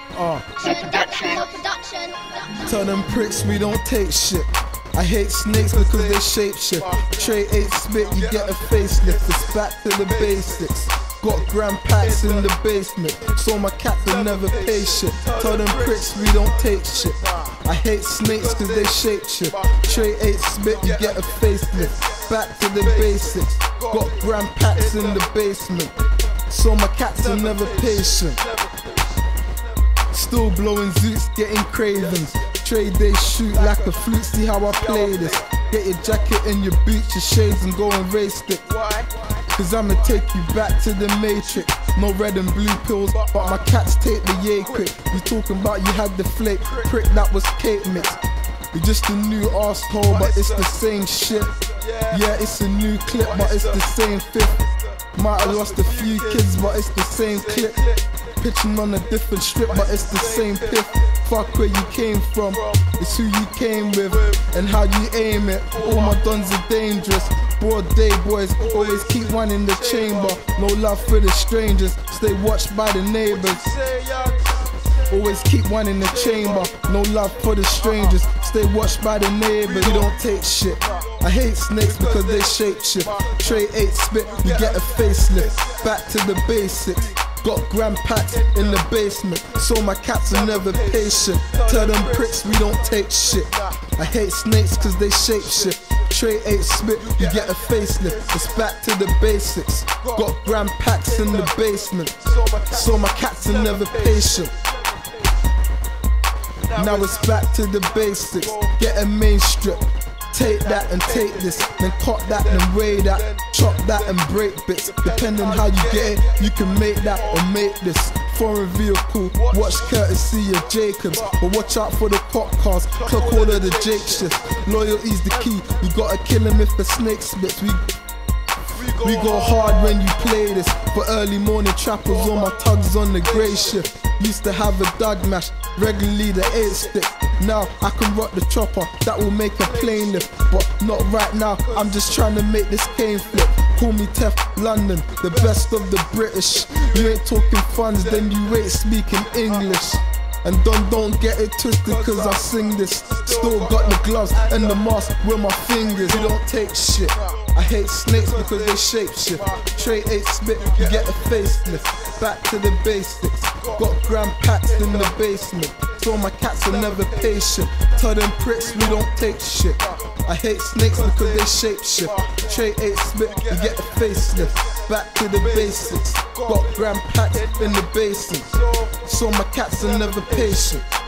Tell them pricks we don't take shit. I hate snakes because they shapeshift. Trey 8 spit, you get a facelift. It's back to the basics. Got grand packs in the basement, so my cats will never pay shit. Tell them pricks we don't take shit. I hate snakes cause they shapeshift. Trey 8 spit, you get a facelift. Back to the basics. Got grand packs in the basement, so my cats are never patient. Still blowing zoots, getting cravings. Trade they shoot like a flute, see how I play this. Get your jacket and your boots, your shades and go and race it. Cause I'ma take you back to the matrix. No red and blue pills, but my cats take the yay quick. You talking about you had the flake, prick that was cake mix. You're just a new arsehole, but it's the same shit. Yeah, it's a new clip, but it's the same fifth. Might have lost a few kids, but it's the same clip. Pitching on a different strip, but it's the same piff. Fuck where you came from, it's who you came with and how you aim it. All my dons are dangerous. Broad day boys, always keep one in the chamber. No love for the strangers, stay watched by the neighbors. Always keep one in the chamber. No love for the strangers, stay watched by the neighbors. We don't take shit. I hate snakes because they shapeshift. Trey 8 spit, you get a facelift. Back to the basics. Got grand packs in the basement, so my cats are never patient. Tell them pricks we don't take shit. I hate snakes cause they shapeshift. Trey 8 spit, you get a facelift. It's back to the basics. Got grand packs in the basement, so my cats are never patient. Now it's back to the basics. Get a main strip. Take that and take this, then cut that and weigh that, chop that and break bits. Depending how you get it, you can make that or make this. Foreign vehicle, watch courtesy of Jacobs, but watch out for the cop cars, clock all of the Jake shifts. Loyalty's the key, you gotta kill him if the snake splits. We go hard when you play this. For early morning trappers, all my tugs on the grey shift. Used to have a dog mash, regularly the 8 stick. Now I can rock the chopper, that will make a plane lift. But not right now, I'm just trying to make this cane flip. Call me Tef London, the best of the British. You ain't talking funds, then you ain't speaking English. And don't get it twisted cause I sing this. Still got the gloves and the mask with my fingers. You don't take shit. I hate snakes because they shapeshift. Trey 8 spit, you get a facelift. Back to the basics. Got grand packs in the basement, so my cats are never patient. Tell them pricks we don't take shit. I hate snakes because they shapeshift. Trey 8 spit, you get a facelift. Back to the basics. Got grand packs in the basement, so my cats are never patient.